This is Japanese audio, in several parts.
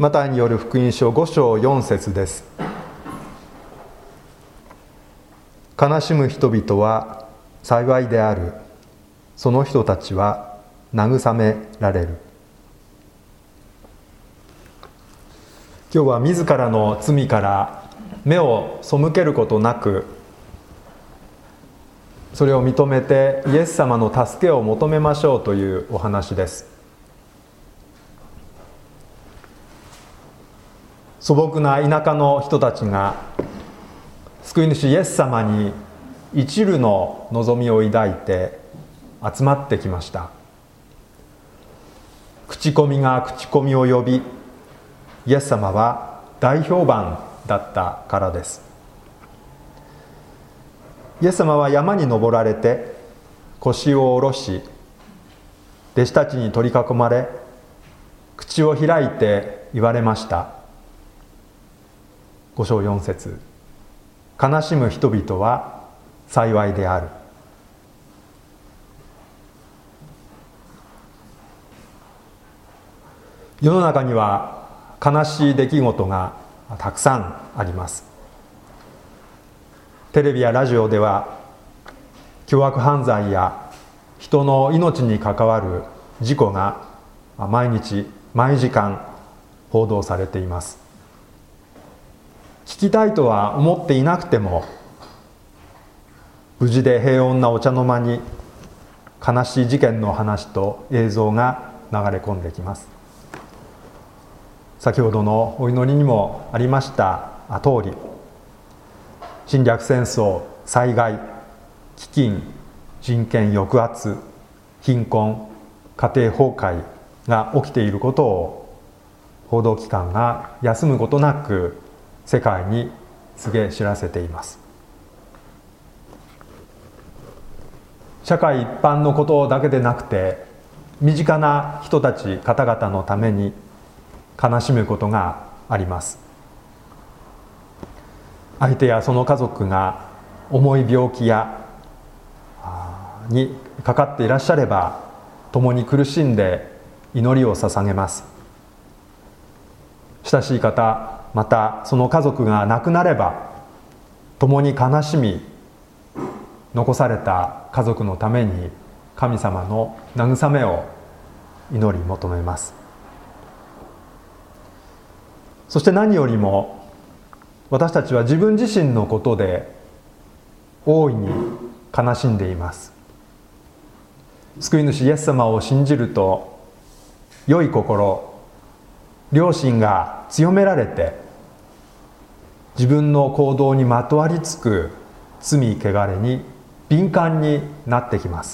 マタイによる福音書5章4節です。悲しむ人々は幸いである。その人たちは慰められる。今日は自らの罪から目を背けることなく、それを認めてイエス様の助けを求めましょうというお話です。素朴な田舎の人たちが救い主イエス様に一縷の望みを抱いて集まってきました。口コミが口コミを呼び、イエス様は大評判だったからです。イエス様は山に登られて腰を下ろし、弟子たちに取り囲まれ、口を開いて言われました。5章4節、悲しむ人々は幸いである。世の中には悲しい出来事がたくさんあります。テレビやラジオでは凶悪犯罪や人の命に関わる事故が毎日毎時間報道されています。聞きたいとは思っていなくても、無事で平穏なお茶の間に悲しい事件の話と映像が流れ込んできます。先ほどのお祈りにもありました通り、侵略戦争、災害、飢饉、人権抑圧、貧困、家庭崩壊が起きていることを報道機関が休むことなく世界に告げ知らせています。社会一般のことだけでなくて、身近な人たち方々のために悲しむことがあります。相手やその家族が重い病気やにかかっていらっしゃれば、共に苦しんで祈りを捧げます。親しい方、またその家族が亡くなれば、共に悲しみ、残された家族のために神様の慰めを祈り求めます。そして何よりも、私たちは自分自身のことで大いに悲しんでいます。救い主イエス様を信じると、良い心、良心が強められて、自分の行動にまとわりつく罪汚れに敏感になってきます。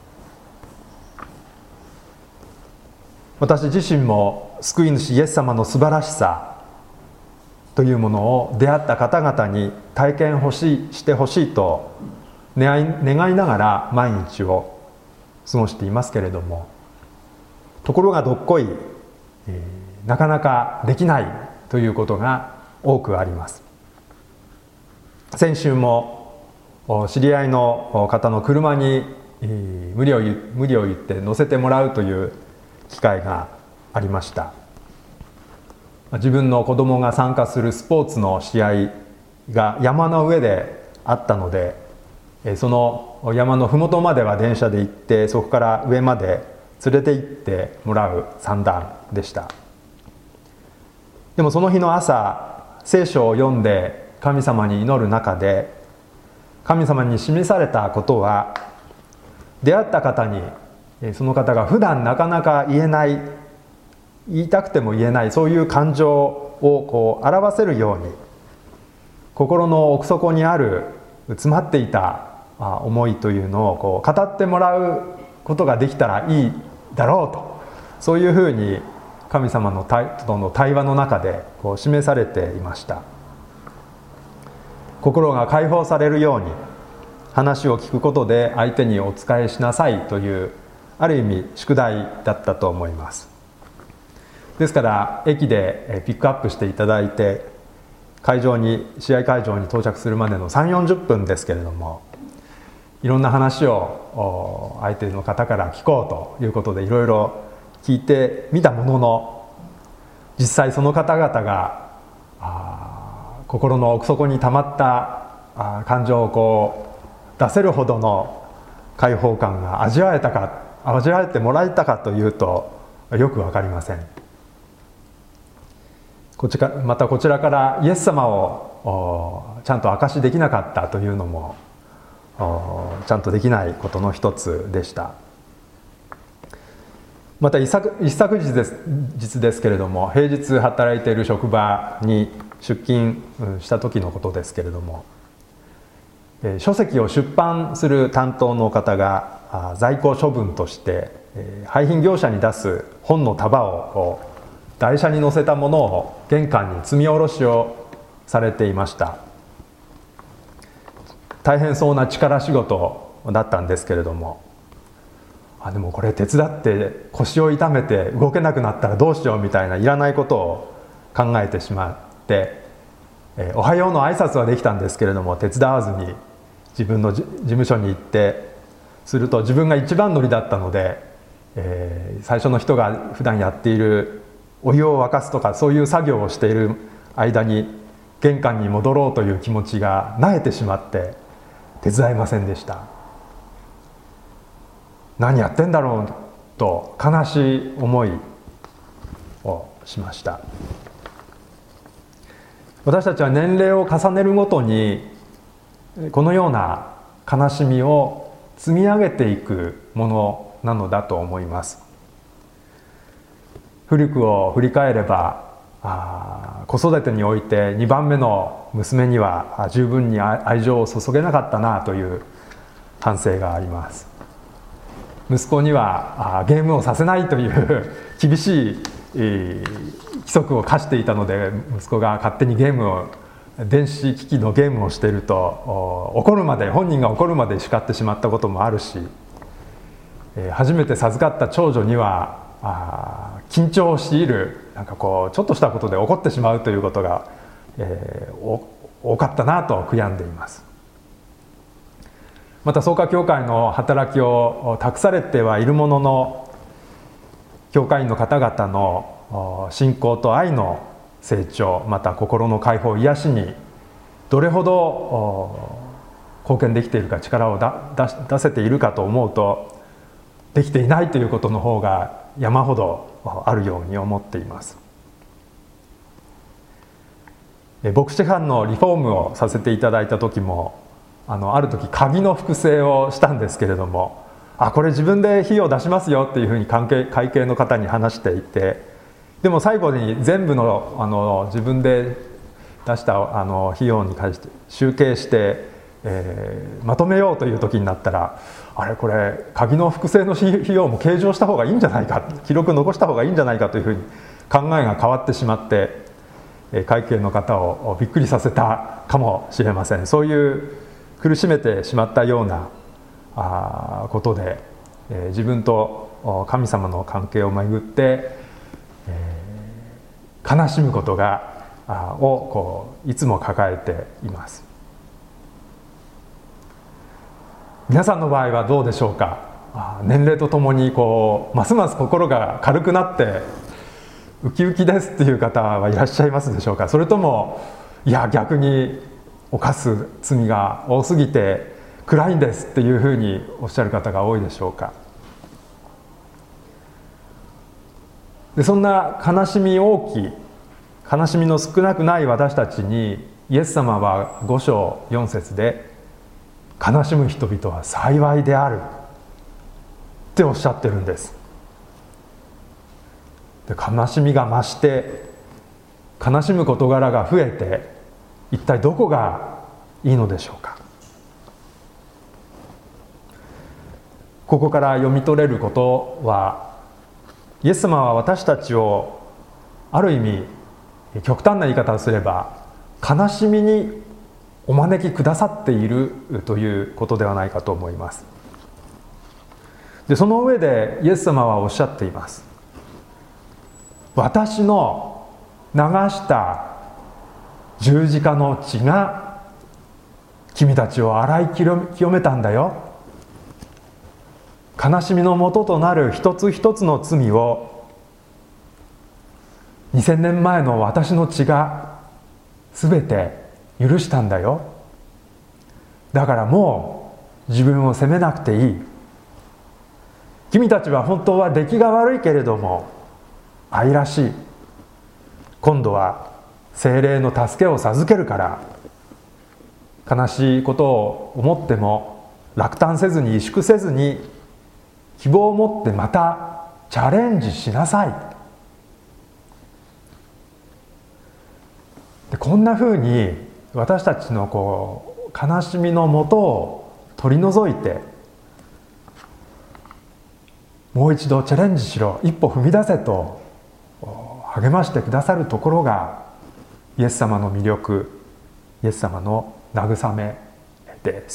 私自身も救い主イエス様の素晴らしさというものを出会った方々に体験してほしいと願いながら毎日を過ごしていますけれども、ところがどっこい、なかなかできないということが多くあります。先週も知り合いの方の車に無理を言って乗せてもらうという機会がありました。自分の子供が参加するスポーツの試合が山の上であったので、その山の麓までは電車で行って、そこから上まで連れて行ってもらう算段でした。でもその日の朝、聖書を読んで神様に祈る中で、神様に示されたことは、出会った方にその方が普段なかなか言いたくても言えない、そういう感情を表せるように、心の奥底にある詰まっていた思いというのを語ってもらうことができたらいいだろうと、そういうふうに神様のとの対話の中で示されていました。心が解放されるように話を聞くことで相手にお仕えしなさいという、ある意味宿題だったと思います。ですから駅でピックアップしていただいて、試合会場に到着するまでの3、40分ですけれども、いろんな話を相手の方から聞こうということでいろいろ聞いてみたものの、 実際その方々が心の奥底にたまった感情をこう出せるほどの解放感が味わえてもらえたかというとよく分かりません。またこちらからイエス様をちゃんと証しできなかったというのもちゃんとできないことの一つでした。また一昨日ですけれども、平日働いている職場に出勤した時のことですけれども、書籍を出版する担当の方が在庫処分として廃品業者に出す本の束を台車に載せたものを玄関に積み下ろしをされていました。大変そうな力仕事だったんですけれども、でもこれ手伝って腰を痛めて動けなくなったらどうしようみたいないらないことを考えてしまって、おはようの挨拶はできたんですけれども手伝わずに自分の事務所に行って、すると自分が一番乗りだったので、最初の人が普段やっているお湯を沸かすとかそういう作業をしている間に玄関に戻ろうという気持ちが萎えてしまって手伝えませんでした。何やってんだろうと悲しい思いをしました。私たちは年齢を重ねるごとにこのような悲しみを積み上げていくものなのだと思います。古くを振り返れば子育てにおいて2番目の娘には十分に愛情を注げなかったなという反省があります。息子にはゲームをさせないという厳しい規則を課していたので、息子が勝手に電子機器のゲームをしていると本人が怒るまで叱ってしまったこともあるし、初めて授かった長女には緊張を強いるちょっとしたことで怒ってしまうということが、多かったなと悔やんでいます。また創価教会の働きを託されてはいるものの、教会員の方々の信仰と愛の成長、また心の解放癒しにどれほど貢献できているか、力を出せているかと思うと、できていないということの方が山ほどあるように思っています。牧師館のリフォームをさせていただいた時も、ある時鍵の複製をしたんですけれども、これ自分で費用出しますよっていうふうに会計の方に話していて、でも最後に全部の自分で出した費用に関して集計して、まとめようという時になったら、これ鍵の複製の費用も計上した方がいいんじゃないか、記録残した方がいいんじゃないかというふうに考えが変わってしまって、会計の方をびっくりさせたかもしれません。そういう苦しめてしまったようなことで、自分と神様の関係をめぐって、悲しむことをいつも抱えています。皆さんの場合はどうでしょうか。年齢とともにますます心が軽くなってウキウキですっていう方はいらっしゃいますでしょうか。それとも逆に犯す罪が多すぎて暗いんですっていうふうにおっしゃる方が多いでしょうか。でそんな悲しみの少なくない私たちに、イエス様は5章4節で悲しむ人々は幸いであるっておっしゃってるんです。で悲しみが増して悲しむ事柄が増えて、一体どこがいいのでしょうか。ここから読み取れることは、イエス様は私たちをある意味極端な言い方をすれば悲しみにお招きくださっているということではないかと思います。でその上でイエス様はおっしゃっています。私の流した十字架の血が君たちを洗い清めたんだよ。悲しみの元となる一つ一つの罪を 2000年前の私の血がすべて許したんだよ。だからもう自分を責めなくていい。君たちは本当は出来が悪いけれども愛らしい。今度は聖霊の助けを授けるから、悲しいことを思っても落胆せずに萎縮せずに希望を持ってまたチャレンジしなさい。でこんなふうに私たちの悲しみのもとを取り除いて、もう一度チャレンジしろ、一歩踏み出せと励ましてくださるところがイエス様の魅力、イエス様の慰めです。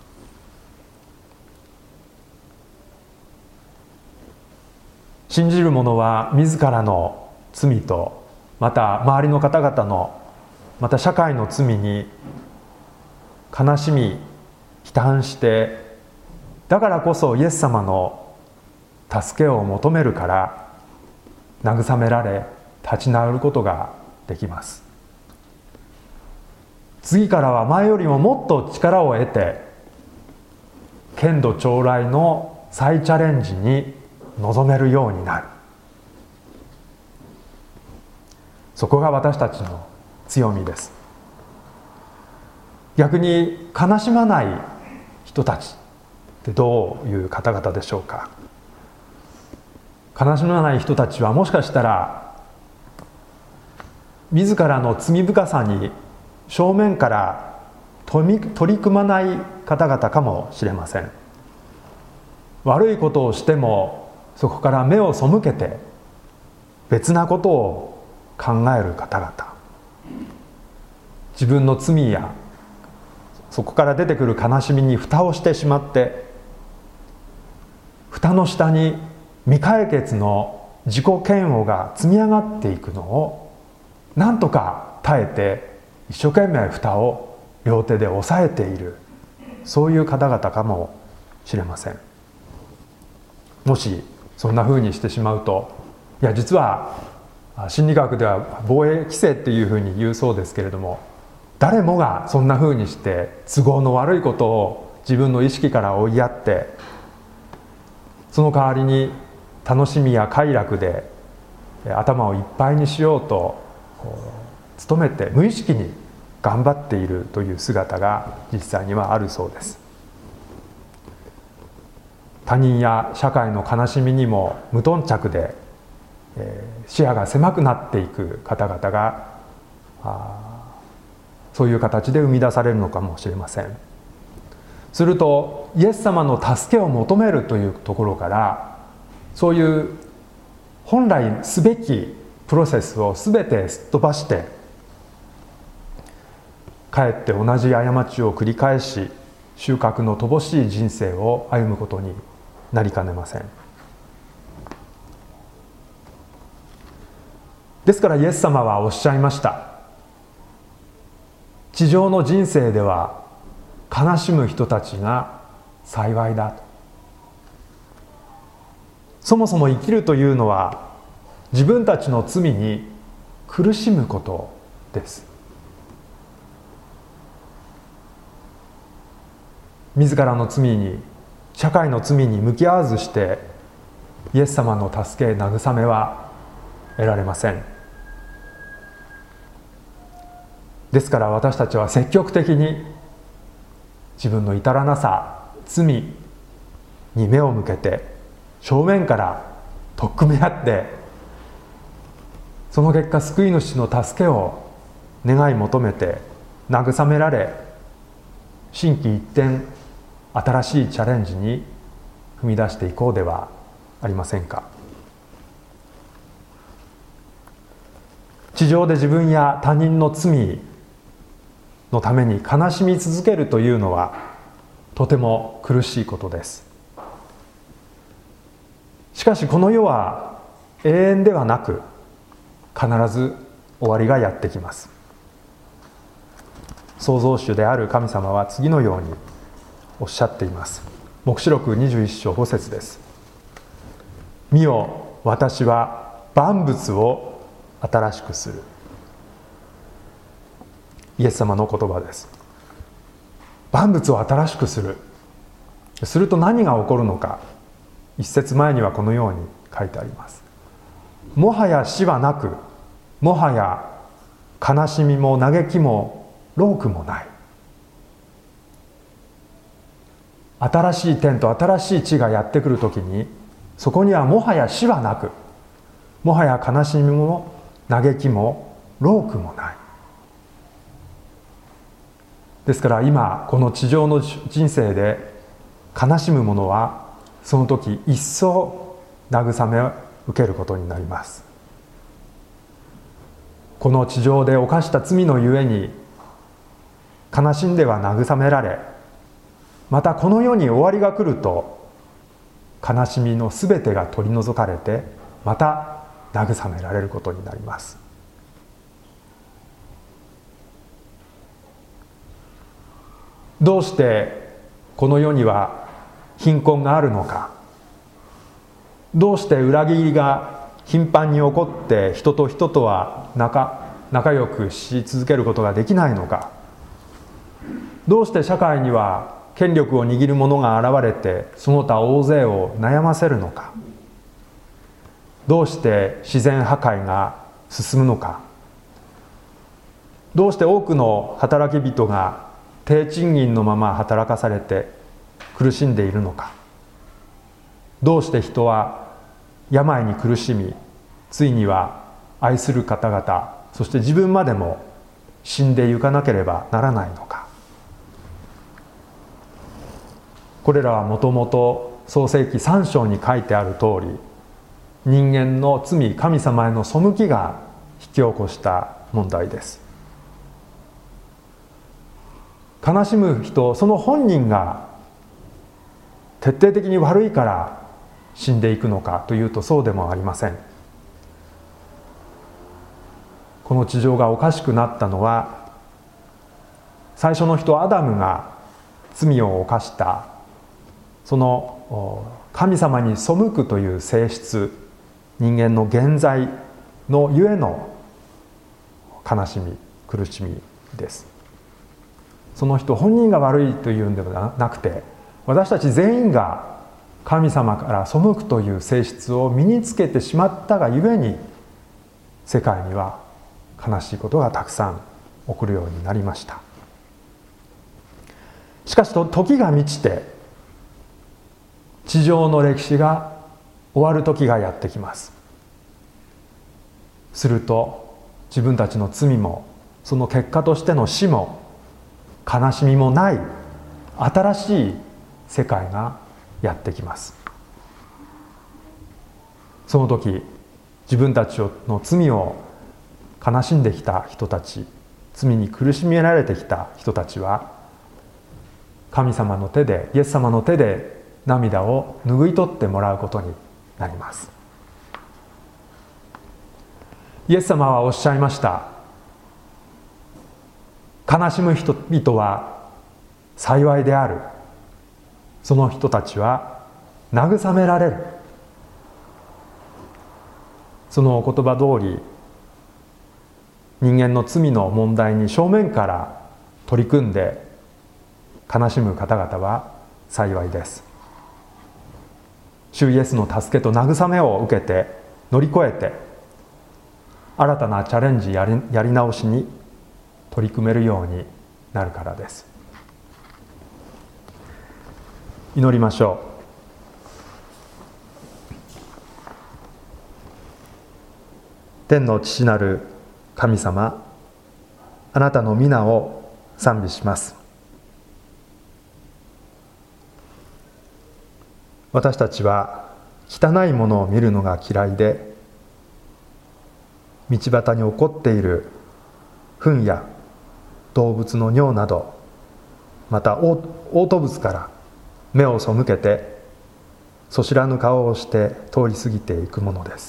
信じる者は自らの罪と、また周りの方々の、また社会の罪に悲しみ悲嘆して、だからこそイエス様の助けを求めるから慰められ立ち直ることができます。次からは前よりももっと力を得て、剣道将来の再チャレンジに臨めるようになる。そこが私たちの強みです。逆に悲しまない人たちってどういう方々でしょうか。悲しまない人たちはもしかしたら自らの罪深さに正面から取り組まない方々かもしれません。悪いことをしてもそこから目を背けて別なことを考える方々、自分の罪やそこから出てくる悲しみに蓋をしてしまって、蓋の下に未解決の自己嫌悪が積み上がっていくのをなんとか耐えて一生懸命蓋を両手で押さえている、そういう方々かもしれません。もしそんな風にしてしまうと、いや実は心理学では防衛規制っていうふうに言うそうですけれども、誰もがそんな風にして都合の悪いことを自分の意識から追いやって、その代わりに楽しみや快楽で頭をいっぱいにしようと努めて無意識に頑張っているという姿が実際にはあるそうです。他人や社会の悲しみにも無頓着で視野が狭くなっていく方々がそういう形で生み出されるのかもしれません。するとイエス様の助けを求めるというところから、そういう本来すべきプロセスを全てすっ飛ばして、かえって同じ過ちを繰り返し収穫の乏しい人生を歩むことになりかねません。ですからイエス様はおっしゃいました。地上の人生では悲しむ人たちが幸いだ。そもそも生きるというのは自分たちの罪に苦しむことです。自らの罪に、社会の罪に向き合わずしてイエス様の助け、慰めは得られません。ですから私たちは積極的に自分の至らなさ、罪に目を向けて正面から取っ組み合って、その結果救い主の助けを願い求めて慰められ、心機一転新しいチャレンジに踏み出していこうではありませんか。地上で自分や他人の罪のために悲しみ続けるというのはとても苦しいことです。しかしこの世は永遠ではなく、必ず終わりがやってきます。創造主である神様は次のようにおっしゃっています。黙示録21章5節です。見よ、私は万物を新しくする、イエス様の言葉です。万物を新しくする。すると何が起こるのか、一節前にはこのように書いてあります。もはや死はなく、もはや悲しみも嘆きも労苦もない。新しい天と新しい地がやってくるときに、そこにはもはや死はなく、もはや悲しみも嘆きも労苦もない。ですから今この地上の人生で悲しむ者は、その時一層慰めを受けることになります。この地上で犯した罪のゆえに悲しんでは慰められ、またこの世に終わりが来ると悲しみのすべてが取り除かれて、また慰められることになります。どうしてこの世には貧困があるのか、どうして裏切りが頻繁に起こって人と人とは仲良くし続けることができないのか、どうして社会には権力を握る者が現れてその他大勢を悩ませるのか、どうして自然破壊が進むのか、どうして多くの働き人が低賃金のまま働かされて苦しんでいるのか、どうして人は病に苦しみ、ついには愛する方々、そして自分までも死んでゆかなければならないのか。これらはもともと創世記3章に書いてある通り、人間の罪、神様への背きが引き起こした問題です。悲しむ人、その本人が徹底的に悪いから死んでいくのかというと、そうでもありません。この地上がおかしくなったのは、最初の人アダムが罪を犯した、その神様に背くという性質、人間の現在のゆえの悲しみ、苦しみです。その人本人が悪いというんではなくて、私たち全員が神様から背くという性質を身につけてしまったがゆえに、世界には悲しいことがたくさん起こるようになりました。しかし時が満ちて、地上の歴史が終わる時がやってきます。すると自分たちの罪も、その結果としての死も悲しみもない新しい世界がやってきます。その時、自分たちの罪を悲しんできた人たち、罪に苦しめられてきた人たちは、神様の手で、イエス様の手で涙を拭い取ってもらうことになります。イエス様はおっしゃいました。悲しむ人々は幸いである。その人たちは慰められる。そのお言葉通り、人間の罪の問題に正面から取り組んで悲しむ方々は幸いです。主イエスの助けと慰めを受けて乗り越えて、新たなチャレンジやり直しに取り組めるようになるからです。祈りましょう。天の父なる神様、あなたの皆を賛美します。私たちは汚いものを見るのが嫌いで、道端に起こっている糞や動物の尿など、また嘔吐物から目を背けて、そしらぬ顔をして通り過ぎていくものです。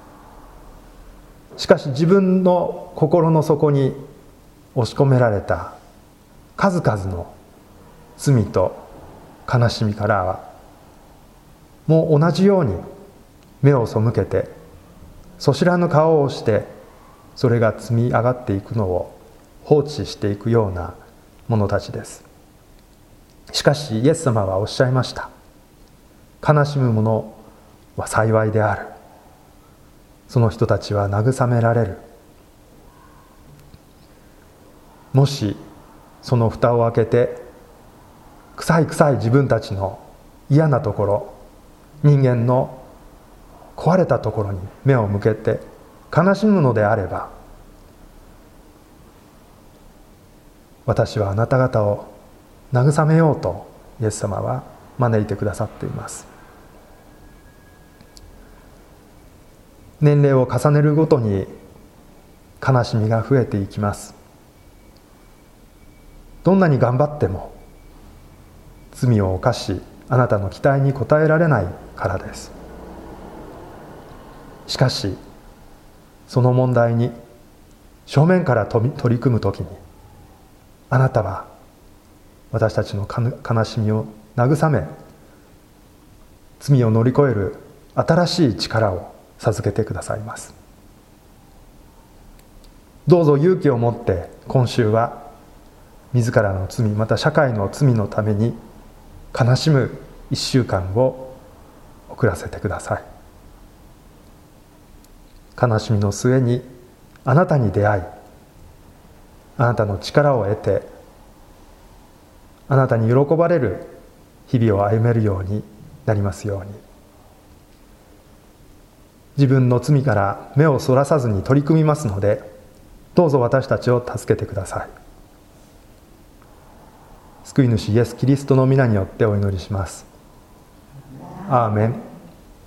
しかし自分の心の底に押し込められた数々の罪と悲しみからは、もう同じように目を背けてそしらぬ顔をしてそれが積み上がっていくのを放置していくような者たちです。しかしイエス様はおっしゃいました。悲しむ者は幸いである。その人たちは慰められる。もしその蓋を開けて臭い自分たちの嫌なところ、人間の壊れたところに目を向けて悲しむのであれば、私はあなた方を慰めようとイエス様は招いてくださっています。年齢を重ねるごとに悲しみが増えていきます。どんなに頑張っても罪を犯し、あなたの期待に応えられないからです。しかしその問題に正面から取り組むときに、あなたは私たちの悲しみを慰め、罪を乗り越える新しい力を授けてくださいます。どうぞ勇気を持って今週は自らの罪、また社会の罪のために悲しむ1週間を送らせてください。悲しみの末にあなたに出会い、あなたの力を得て、あなたに喜ばれる日々を歩めるようになりますように。自分の罪から目をそらさずに取り組みますので、どうぞ私たちを助けてください。救い主イエス・キリストの皆によってお祈りします。アーメン。